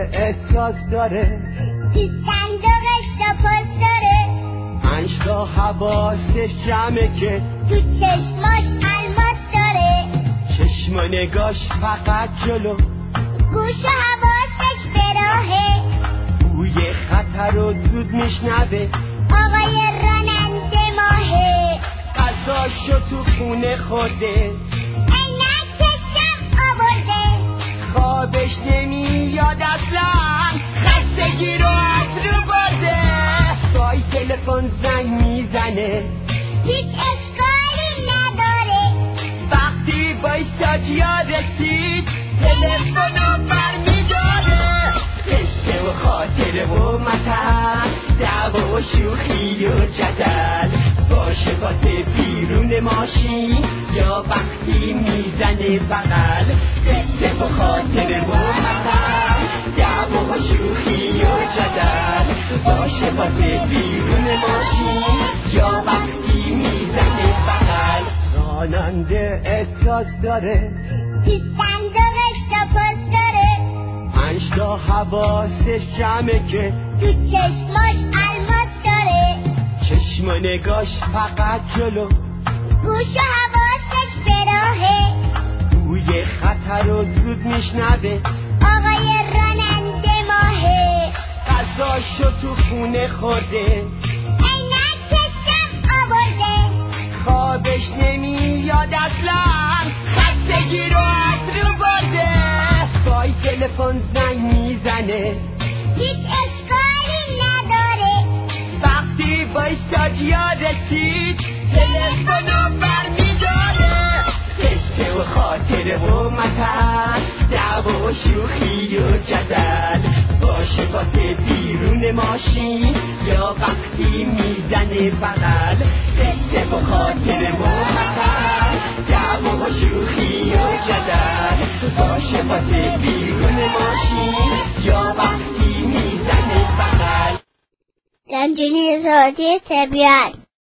احساس داره، تو صندوقش تا پاس داره، 5 تا حواسش جمعه که تو چشماش الماس داره، چشم و نگاش فقط جلو، گوش و حواسش براهه، بوی خطر رو زود میشنوه، آقای راننده ماهه، غذاشو تو خونه خورده، عینکشم آورده، خوابش نمیاد اصلا، خستگی رو از رو برده، وای تلفن زنگ میزنه، هیچ اشکالی نداره، وقتی بایستاد یا رسید تلفن رو برمیداره، قصه و خاطره و مطر، دعوا و شوخی و جدل، باشه واسه بیرون ماشین یا وقتی میزنه بغل، قصه و خاطره و مطر، دعوا و شوخی و جدل، باشه واسه بیرون ماشین یا وقتی میزنه بغل. راننده احساس داره، تو صندوقش تا پاس داره، 5 تا حواسش جمعه که تو چشماش الماس داره، چشم و نگاش فقط جلو، گوش و حواسش براهه، بوی خطر رو زود میشنوه، آقای راننده ماهه، غذاشو تو خونه خورده، عینکشم آورده، خوابش نمیاد اصلا، خستگی رو از رو برده، وای تلفن زنگ میزنه، هیچ اشکالی نداره، وقتی بایستاد یا رسید تلفن رو برمیداره، قصه و خاطره و مطر، دعوا و شوخی و جدل، باشه واسه بیرون ماشین یا وقتی میزنه بغل، قصه و خاطره و مطر، دعوا و شوخی و جدل، باشه واسه بیرون ماشین یا وقتی میزنه بغل. زنجیره صوتی طبیعت